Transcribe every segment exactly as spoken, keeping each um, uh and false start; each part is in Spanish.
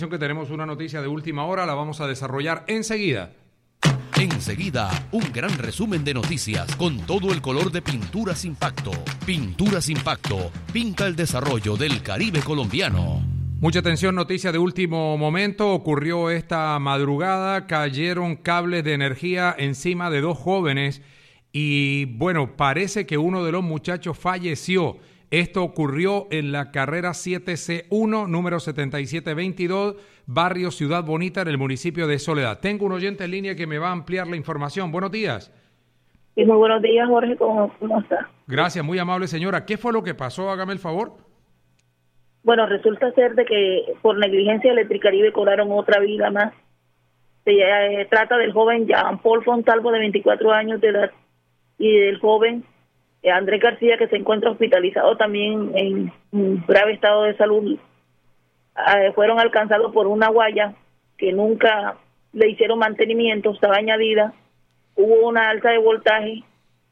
Que tenemos una noticia de última hora, la vamos a desarrollar enseguida. Enseguida, un gran resumen de noticias con todo el color de Pinturas Impacto. Pinturas Impacto, pinta el desarrollo del Caribe colombiano. Mucha atención, noticia de último momento. Ocurrió esta madrugada, cayeron cables de energía encima de dos jóvenes y bueno, parece que uno de los muchachos falleció. Esto ocurrió en la carrera siete C uno, número setenta y siete veintidós, barrio Ciudad Bonita, en el municipio de Soledad. Tengo un oyente en línea que me va a ampliar la información. Buenos días. Sí, muy buenos días, Jorge. ¿Cómo, cómo está? Gracias, muy amable señora. ¿Qué fue lo que pasó? Hágame el favor. Bueno, resulta ser de que por negligencia Electricaribe cobraron otra vida más. Se eh, trata del joven Jean Paul Fontalvo, de veinticuatro años de edad, y del joven Andrés García, que se encuentra hospitalizado también en un grave estado de salud. Eh, fueron alcanzados por una guaya que nunca le hicieron mantenimiento, estaba añadida, hubo una alta de voltaje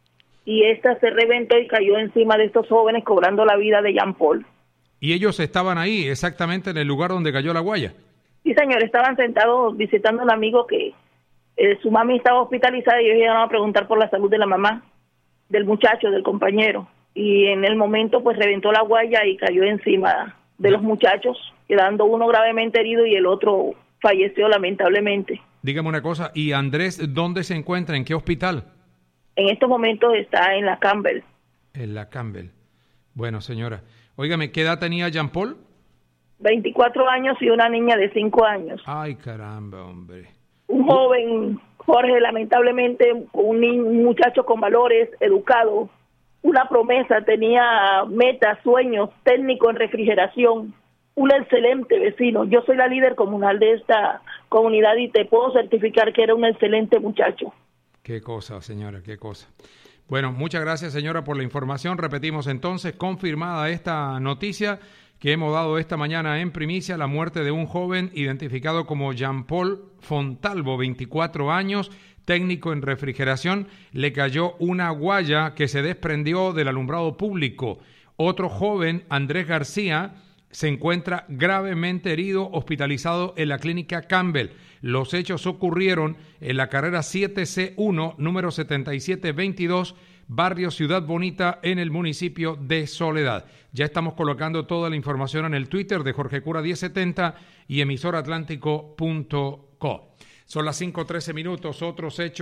y esta se reventó y cayó encima de estos jóvenes, cobrando la vida de Jean Paul. ¿Y ellos estaban ahí exactamente en el lugar donde cayó la guaya? Sí, señor, estaban sentados visitando a un amigo que eh, su mami estaba hospitalizada y ellos llegaron a preguntar por la salud de la mamá del muchacho, del compañero, y en el momento pues reventó la guaya y cayó encima de los muchachos, quedando uno gravemente herido y el otro falleció lamentablemente. Dígame una cosa, ¿y Andrés dónde se encuentra? ¿En qué hospital? En estos momentos está en la Campbell. En la Campbell. Bueno, señora, óigame, ¿qué edad tenía Jean Paul? veinticuatro años y una niña de cinco años. Ay, caramba, hombre. Un joven, Jorge, lamentablemente, un, niño, un muchacho con valores, educado, una promesa, tenía metas, sueños, técnico en refrigeración, un excelente vecino. Yo soy la líder comunal de esta comunidad y te puedo certificar que era un excelente muchacho. Qué cosa, señora, qué cosa. Bueno, muchas gracias, señora, por la información. Repetimos entonces, confirmada esta noticia que hemos dado esta mañana en primicia, la muerte de un joven identificado como Jean Paul Fontalvo, veinticuatro años, técnico en refrigeración. Le cayó una guaya que se desprendió del alumbrado público. Otro joven, Andrés García, se encuentra gravemente herido, hospitalizado en la clínica Campbell. Los hechos ocurrieron en la carrera siete C uno, número setenta y siete veintidós, barrio Ciudad Bonita, en el municipio de Soledad. Ya estamos colocando toda la información en el Twitter de Jorge Cura diez setenta y emisor atlántico punto co. Son las cinco trece minutos, otros hechos.